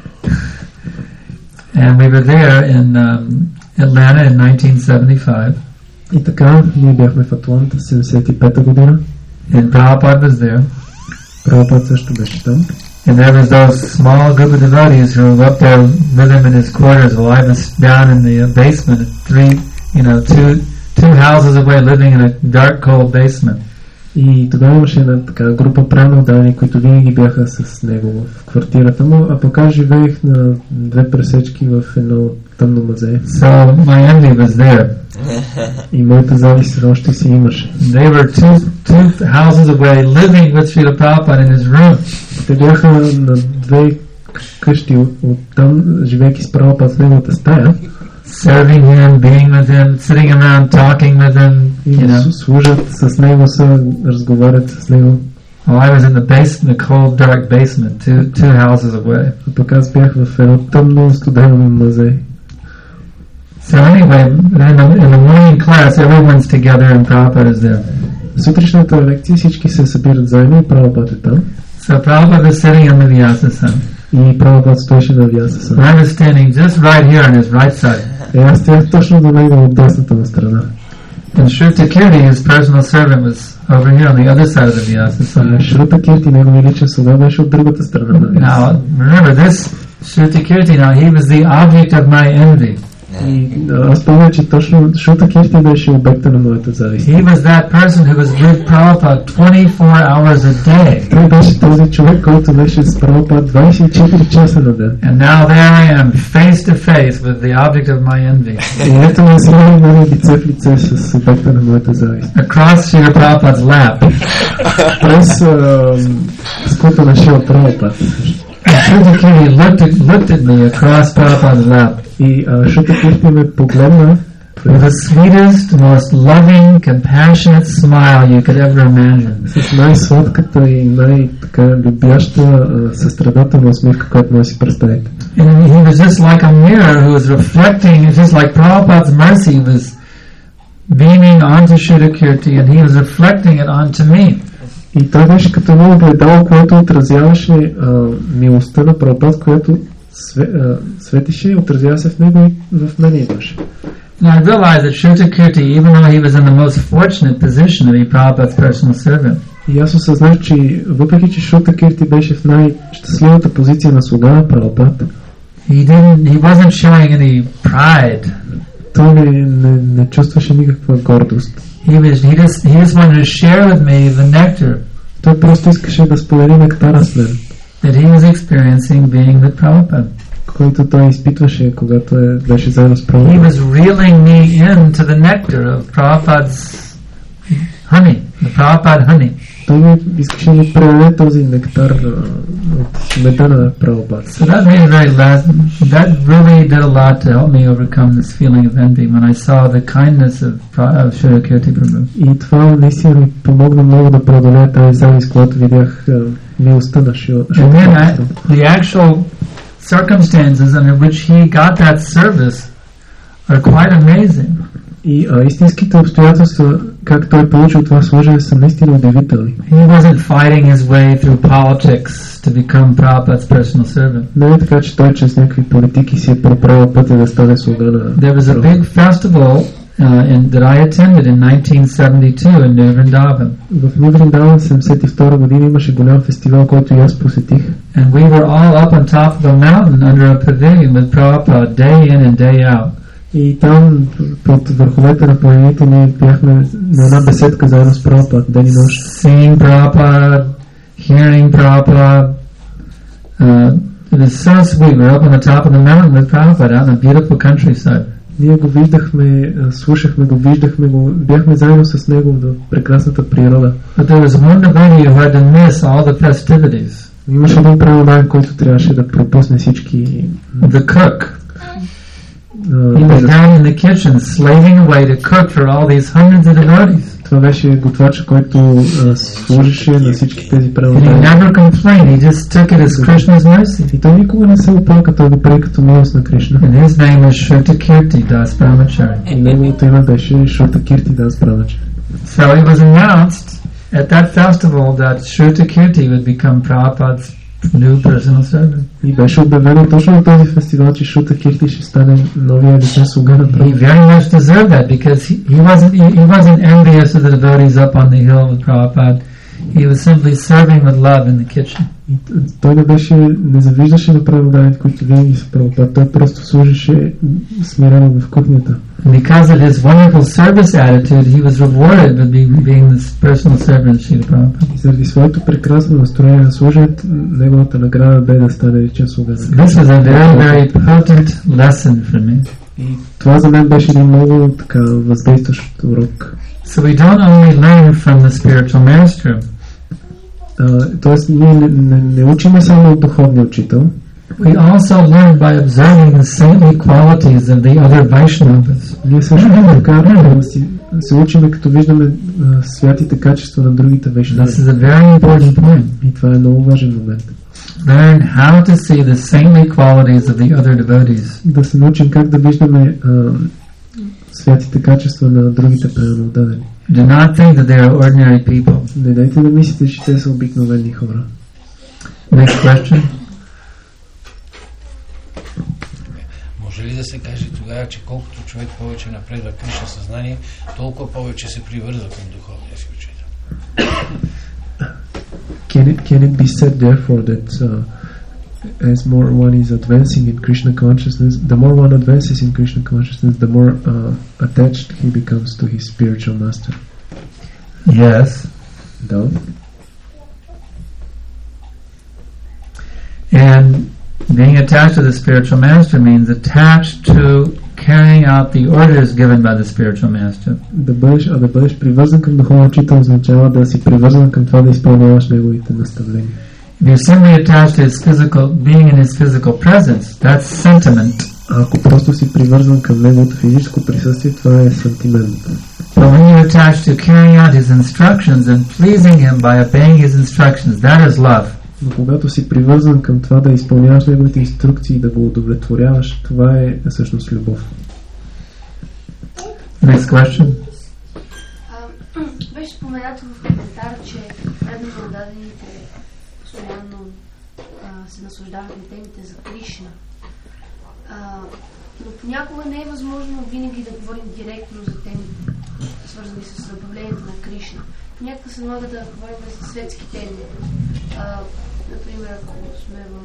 And we were there in um, Atlanta in nineteen seventy-five. И така, ние бяхме в Атланта седемдесет и пета година. And Prabhupada was there. Прабхупад също беше там. And there was those small group of devotees who were up there with him in his quarters while I was down in the uh, basement, three, you know, two, two houses away, living in a dark, cold basement. И тогава имаше една така група пренаудани, които винаги бяха с него в квартирата му, а пък аз живеех на две пресечки в едно тъмно мазе. So my envy was there. И моята завист още си имаше. They were two, two houses away, living with Srila Prabhupada in his room. Те бяха на две къщи от, от там, живейки с Прабхупад в неговата стая. Serving him, being with him, sitting around, talking with him, you know. Служат с него, са, разговарят с него. Well, I was in the basement, the cold, dark basement, two two houses away. А пък аз бях в едно тъмно, студено мазе. So anyway, in the, in the morning class, everyone's together and Prabhupada is there. В сутрешната лекция всички се събират заедно и Прабхупад е там. So Prabhupada was sitting on the Vyasasana. И Прабхупад стоеше на Vyasasana. I was standing just right here on his right side. И аз стоях точно до него от дясната му страна. And Shruta Kirti, his personal servant, was over here on the other side of the Vyasasana. Шрута Кирти, неговия личен слуга, беше от другата страна на Vyasasana. Now, remember this Shruta Kirti, now he was the object of my envy. И аз помня, че точно Шрута Кирти беше обекта на моята завист. He was that person who was with Prabhupada twenty-four hours a day. Той беше този човек, който беше с Прабхупад двадесет и четири часа на ден. And now there I am, face to face with the object of my envy. И ето ме сега имаме лице в лице с обекта на моята завист. Across Srila Prabhupada's lap. През скута на Шрила Прабхупад. Shruta Kirti looked at, looked at me across Prabhupada's lap. И Шрута Кирти ме погледна With the sweetest, most loving, compassionate smile you could ever imagine. с най-сладката и най-така любяща състрадателна усмивка, която може да си представите. And he was just like a mirror who was reflecting, just like Prabhupada's mercy was beaming onto Shruta Kirti and he was reflecting it onto me. И той беше като едно огледало, което отразяваше а, милостта на Прабхупад, която све, а, светеше и отразява се в него и в мен идваше. And I realized that Shruta Kirti, even though he was in the most fortunate position to be Prabhupada's personal servant, И аз осъзнах, че въпреки че Шрута Кирти беше в най-щастливата позиция на слуга на Прабхупад, he didn't, he wasn't showing any pride. той не, не, не чувстваше никаква гордост. He was, he just, he just wanted to share with me the nectar Той просто искаше да сподели нектара с мен, that he was experiencing being with Prabhupada. който той изпитваше, когато е, беше заедно с He Прабхупад. was reeling me into the nectar of Prabhupada's honey, the Prabhupada honey. Той ми искаше да ми предаде този нектар а, от меда на Прабхупад. So that made a very last, that really did a lot to help me overcome this feeling of envy when I saw the kindness of, of Shruta Kirti Prabhu. И това наистина ми помогна много да преодолея тази завист, когато видях а, милостта на Шрила And then I, Прабхупад. the actual circumstances under which he got that service are quite amazing. И а, истинските обстоятелства, как той получил това служение, са наистина удивителни. He wasn't fighting his way through politics to become Prabhupada's personal servant. Не е така, че той чрез някакви политики си е проправил пътя да стане слуга на There was a big festival uh, in, that I attended in nineteen seventy-two in New Vrindavan. В Ню Вриндаван седемдесет и втора година имаше голям фестивал, който и аз посетих. And we were all up on top of a mountain under a pavilion with Prabhupada day in and day out. И там, под върховете на планините, ние бяхме на една беседка заедно с Прабхупад, ден и нощ. Seeing Prabhupada, hearing Prabhupada. Uh, it was so sweet. We were up on the top of the mountain with Prabhupada out in a beautiful countryside. Ние го виждахме, слушахме го, виждахме го, бяхме заедно с него в прекрасната природа. But there was one devotee who had to miss all the festivities. Имаше един праводан, който трябваше да пропусне всички. The cook. Uh, He was down in the kitchen slaving away to cook for all these hundreds of devotees. Това беше готвача, който uh, служеше на всички тези And he праводани. never complained. He just took it as Krishna's mercy. И той никога не се оплака, той го прави като милост на Кришна. And his name was Shrutakirti Das Brahmachari. И неговото име беше Шрутакирти Дас Брахмачари. So it was announced at that festival that Shrutakirti would become Prabhupada's new personal servant. И беше обявено точно на този фестивал, че Шрутакирти ще стане новия личен слуга на He Прабхупада. very much deserved that because he, he wasn't he, he wasn't envious of the devotees up on the hill with Prabhupada. He was simply serving with love in the kitchen. И той не беше, не завиждаше на праводаните, които винаги са Прабхупада. Той просто служеше смирено в кухнята. And because of his wonderful service attitude, he was rewarded with be, being the personal servant of Srila Prabhupada. И заради своето прекрасно настроение на служенето, неговата награда бе да стане личен слуга на This was a very, very potent lesson for me. И това за мен беше един много така въздействащ урок. So we don't only learn from the spiritual master. Uh, тоест, ние не, не, не учиме само от духовния учител, We also learn by observing the saintly qualities of the other Vaishnavas. ние също така uh, си, се учиме, като виждаме uh, святите качества на другите This вайшнави. is a very important point. И това е много важен момент. Learn how to see the saintly qualities of the other devotees. Да се научим как да виждаме uh, святите качества на другите преданодадени. Do not think that they are ordinary people. Не дайте да мислите, че те са обикновени хора. Next question. Може ли да се каже тогава, че колкото човек повече напредва Кришна съзнание, толкова повече се привързва към духовния си учител? Can it, can it be said therefore that uh, as more one is advancing in Krishna consciousness, the more one advances in Krishna consciousness, the more uh, attached he becomes to his spiritual master? Yes. Да. And being attached to the spiritual master means attached to carrying out the orders given by the spiritual master. Да бъдеш, а да бъдеш привързан към духовния учител означава да си привързан към това да изпълняваш неговите наставления. If you're simply attached to his physical, being in his physical presence, that's sentiment. А ако просто си привързан към неговото физическо присъствие, това е сантимент. But when you're attached to carrying out his instructions and pleasing him by obeying his instructions, that is love. Но когато си привързан към това да изпълняваш неговите инструкции и да го удовлетворяваш, това е всъщност любов. Next question. Беше споменато в коментар, че преданодадените постоянно а, се наслаждават на темите за Кришна. А, но понякога не е възможно винаги да говорим директно за темите, свързани с забавлението на Кришна. Понякога се налага да говорим за светски теми. А, например, ако сме в...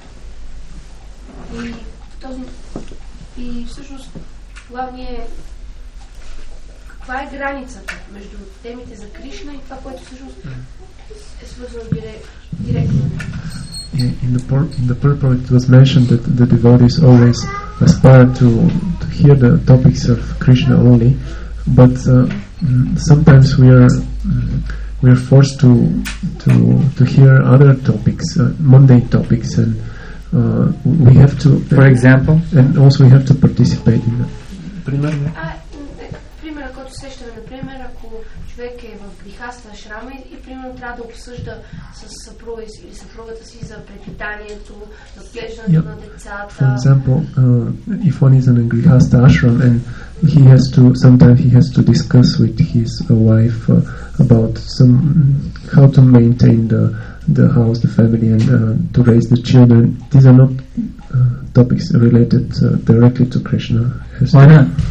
И, този... и всъщност главният е каква е границата между темите за Кришна и това, което всъщност е свързано директ, директно. In, in, the pur- in the purport it was mentioned that the devotees always aspire to, to hear the topics of Krishna only, but uh, sometimes we are we are forced to to to hear other topics, uh, mundane topics, and uh, we have to, For example? and also we have to participate in that. Примерно. Примерът, който сещаме, например, ако човек е в грихаста шрама и, и примерно трябва да обсъжда с съпруга или съпругата си за препитанието, за отглеждането Yep. на децата. For example, uh, if one is in a grihasta ashram and he has to, sometimes he has to discuss with his uh, wife uh, about some how to maintain the the house, the family, and uh, to raise the children. These are not uh, topics related uh, directly to Krishna. Has Why to- not?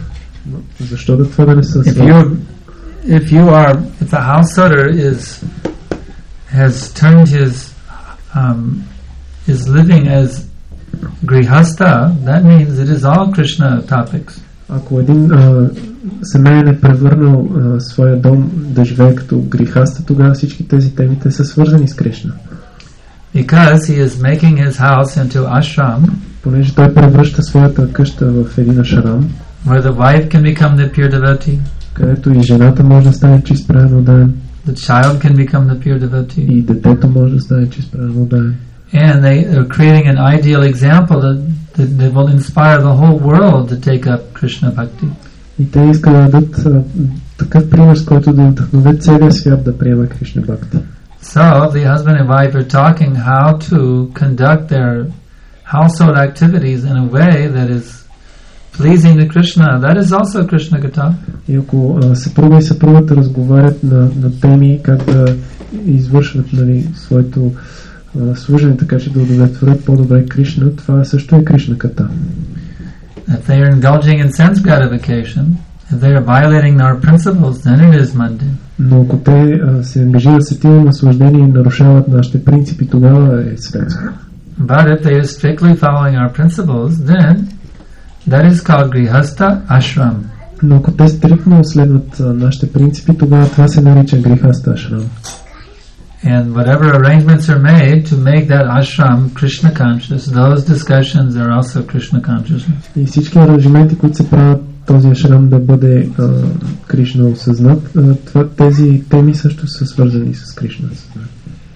Защо да това да не са If you, if you are, if the householder is has turned his um, is living as grihasta, that means it is all Krishna topics. Ако един а, семейен е превърнал а, своя дом да живее като грихаста, тогава всички тези теми те са свързани с Кришна. Because he is making his house into ashram, Понеже той превръща своята къща в един ашрам, where the wife can become the pure devotee, където и жената може да стане чист праведноден, the child can become the pure devotee, и детето може да стане чист праведноден. and they are creating an ideal example that, that, that will inspire the whole world to take up Krishna bhakti. И те искат да дадат а, такъв пример, с който да вдъхновят целия свят да приема Кришна бхакти. So the husband and wife are talking how to conduct their household activities in a way that is pleasing to Krishna. That is also Krishna Katha. И ако а, съпруга и съпругата разговарят на, на теми как да извършват, нали, своето а, служене, така че да удовлетворят по-добре Кришна, това също е Кришна Ката. If they are indulging in sense gratification, if they are violating our principles, then it is mundane. Но ако те а, се ангажират с тия наслаждения и нарушават нашите принципи, тогава е светско. But if they are strictly following our principles, then that is called grihasta ashram. Но ако те стриктно следват а, нашите принципи, тогава това се нарича грихаста ашрам. And whatever arrangements are made to make that ashram Krishna conscious, those discussions are also Krishna consciousness. И всички аранжименти, които се правят този ашрам да бъде а, Кришна осъзнат, а, това, тези теми също са свързани с Кришна осъзнат.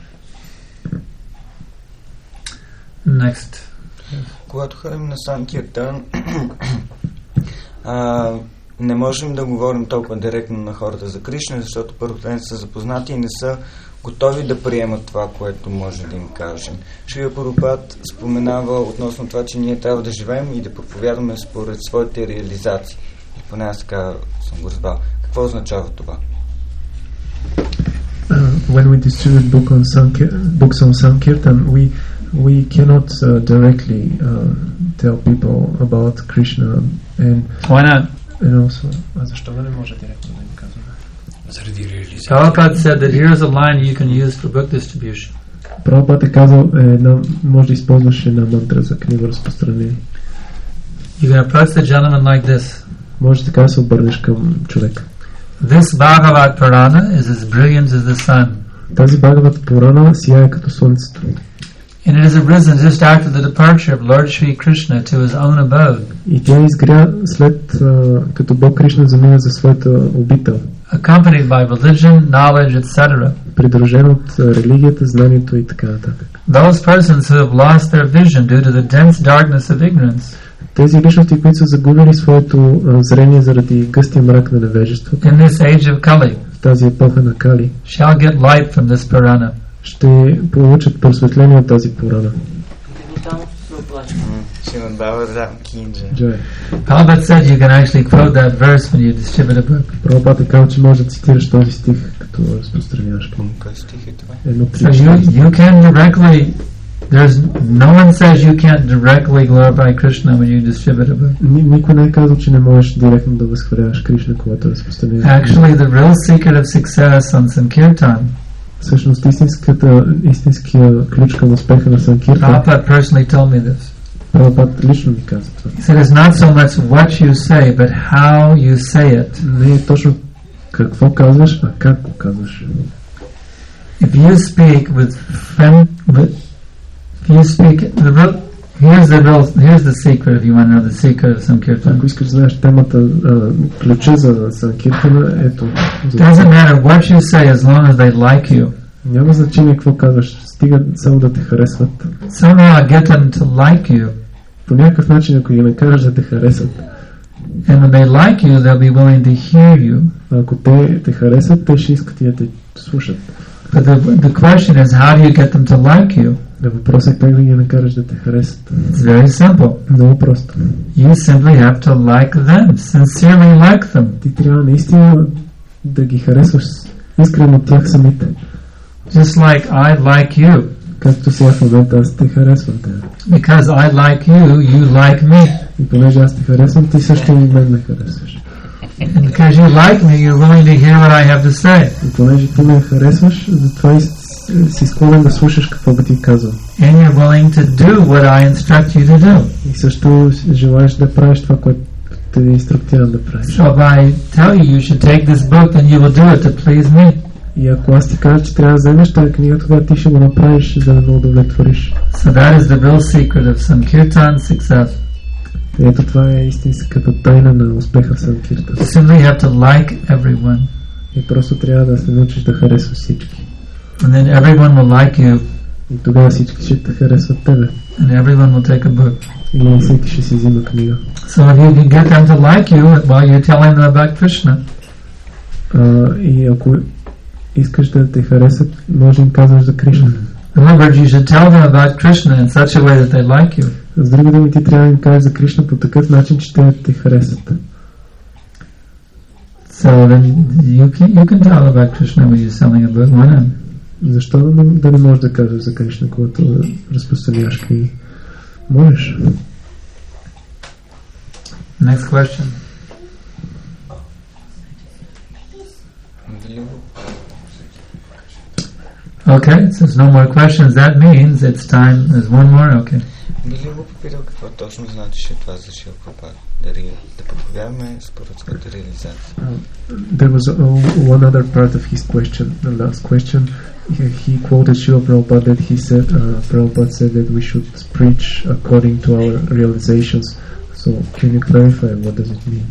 Next. Когато ходим на Санкиртан, а, не можем да говорим толкова директно на хората за Кришна, защото първо те не са запознати и не са готови да приемат това, което може да им кажем. Шрила Прабхупад споменава относно това, че ние трябва да живеем и да проповядваме според своите реализации. И поне аз така съм го разбрал. Какво означава това? Uh, when we distribute book on Sankir- books on Sankirtan, we we cannot uh, directly uh, tell people about Krishna and Why not? and also. А защо да не може директно да им казваме? Заради реализация. Prabhupada said that here is a line you can use for book distribution. Прабхупад е казал, е, една, може да използваш една мантра за книга разпространение. You can approach the gentleman like this. Може така да се обърнеш към човека. This Bhagavad Purana is as brilliant as the sun. Тази Бхагават Пурана сияе като слънцето. And it has arisen just after the departure of Lord Sri Krishna to his own abode. И тя изгря след а, като Бог Кришна замина за своята обител, Accompanied by religion, knowledge, et cetera. придружен от а, религията, знанието и така нататък. Those persons who have lost their vision due to the dense darkness of ignorance Тези личности, които са загубили своето а, зрение заради гъстия мрак на невежеството, in this age of Kali в тази епоха на Кали, shall get light from this Purana. ще получат просветление от тази Пурана. Ще надава Рам Кинджа. Джой. Prabhupada said you can actually quote that verse when you distribute a book. Прабхупад е казал, че може да цитираш този стих, като разпространяваш книга. Кой стих е това? Едно So три. you, you can directly, there's, no one says you can't directly glorify Krishna when you distribute a book. Ни- Никой не е казал, че не можеш директно да възхваляваш Кришна, когато разпространяваш. Actually, the real secret of success on Sankirtan, Всъщност истинската, истинския ключ към успеха на Санкиртан, Prabhupada personally told me this. Прабхупад лично ми каза това. He said it's not so much what you say, but how you say it. Не е точно какво казваш, а как го казваш. If you speak with friend, with, if you speak, the real, here's the real, here's the secret. If you want to know the secret of Sankirtan, Ако искаш да знаеш темата, а, ключа за Санкиртана, ето. it За... doesn't matter what you say as long as they like you. Няма значение какво казваш, стига само да те харесват. Somehow get them to like you, По някакъв начин, ако ги накараш да те харесат, and when they like you, they'll be willing to hear you. а ако те те харесат, те ще искат и да те слушат. But the the question is, how do you get them to like you? Да, въпросът е как да ги накараш да те харесат. It's very simple. Много просто. You simply have to like them, sincerely like them. Ти трябва наистина да ги харесваш искрено от тях самите. Just like I like you. Както сега в момента аз те харесвам те. Because I like you, you like me. И понеже аз те харесвам, ти също и мен ме харесваш. And because you like me, you're willing to hear what I have to say. И понеже ти ме харесваш, затова и си склонен да слушаш какво би ти казвам. And you're willing to do what I instruct you to do. И също желаеш да правиш това, което те инструктирам да правиш. So if I tell you you should take this book, then you will do it to please me. И ако аз ти кажа, че трябва да вземеш тази книга, тогава ти ще го направиш, за да ме удовлетвориш. So that is the real secret of Sankirtan success. Ето това е истинската тайна на успеха в Санкиртан. You simply have to like everyone. И просто трябва да се научиш да харесваш всички. And then everyone will like you. И тогава всички ще те харесват тебе. And everyone will take a book. И всеки ще си взима книга. So if you can get them to like you while you're telling them about Krishna. Uh, и ако искаш да те харесат, може да им казваш за Кришна. Remember, you should tell them about Krishna in such a way that they like you. С други думи, ти трябва да им кажеш за Кришна по такъв начин, че те те харесат. So then you can you can tell about Krishna when you're selling a book. Why not? Защо да, да не можеш да кажеш за Кришна, когато разпространяваш книги? Можеш. Next question. Okay, so there's no more questions. That means it's time. There's one more. Okay. Би ли го попитал какво точно значеше това за Шрила Прабхупада? Дали да подходяваме според своята реализация? There was uh, one other part of his question, the last question. He, he quoted Srila Prabhupada that he said, uh, Prabhupada said that we should preach according to our realizations. So can you clarify what does it mean?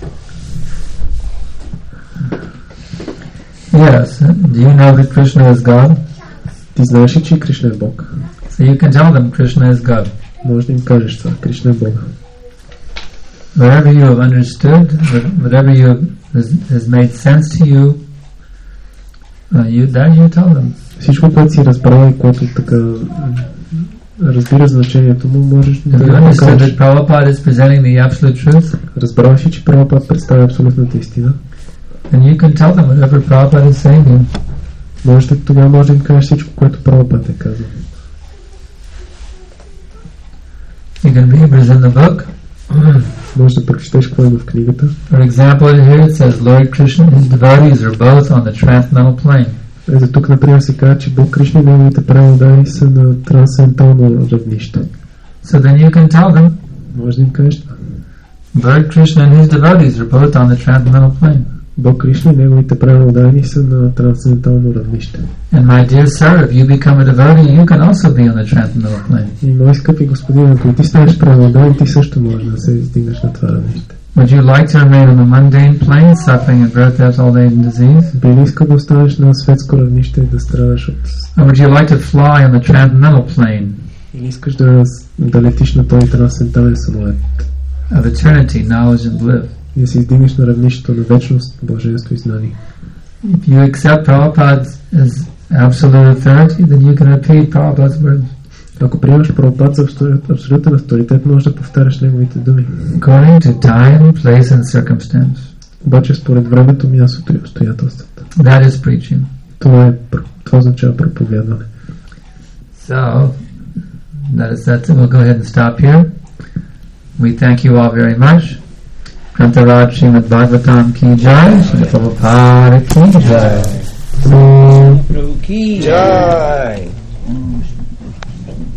Yes. Do you know that Krishna is God? Ти знаеш ли, че Кришна е Бог? So you can tell them Krishna is God. Може да им кажеш това. Кришна е Бог. Whatever you have understood, whatever you has, has made sense to you, uh, you that you tell them. Всичко, което си разбрал и което така разбира значението му, можеш да Have you го understood кажеш. that Prabhupada is presenting the absolute truth? Разбрал си, че Прабхупада представя абсолютната истина. And you can tell them whatever Prabhupada is saying to you. Може да тогава може да им кажеш всичко, което Прабхупада е казал. You can read what is in the book. Може да прочетеш какво има в книгата. For example, here it says Lord Krishna and his devotees are both on the transcendental plane. Ето тук, например, се казва, че Бог Кришна и неговите праводари са на трансцендентално равнище. So then you can tell them Може да им кажеш това. Lord Krishna and his devotees are both on the transcendental plane. Бог Кришна и неговите праводари са на трансцендентално равнище. And my dear sir, if you become a devotee, you can also be on the transcendental plane. И мои скъпи господин, ако ти станеш праводар, ти също можеш да се издигнеш на това равнище. Would you like to remain on the mundane plane, suffering in birth, death, old age, and disease? Би ли искал да останеш на светско равнище и да страдаш от... Or would you like to fly on the transcendental plane Или искаш да, да летиш на този трансцендентален самолет? of eternity, knowledge, and bliss? И да се издигнеш на равнището на вечност, блаженство и знание. If you accept Prabhupada as absolute authority, then you can repeat Prabhupada's words. Ако приемаш Прабхупада за абсолютен авторитет, можеш да повтаряш неговите думи. According to time, place, and circumstance. Обаче според времето, мястото и обстоятелствата. That is preaching. Това, е, това означава проповядване. So, that is that. We'll go ahead and stop here. We thank you all very much. Grantaraj Srimad Bhagavatam ki jai, Srila Prabhupada ki jai. Jai!